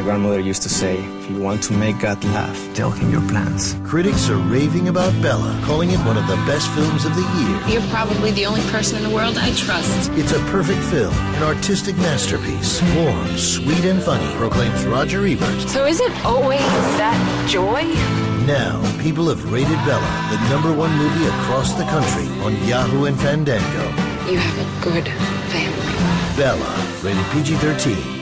grandmother used to say, if you want to make God laugh, tell him your plans. Critics are raving about Bella, calling it one of the best films of the year. You're probably the only person in the world I trust. It's a perfect film, an artistic masterpiece. Warm, sweet, and funny, proclaims Roger Ebert. So is it always that joy? Now, people have rated Bella the #1 movie across the country on Yahoo and Fandango. You have a good family. Bella, rated PG-13.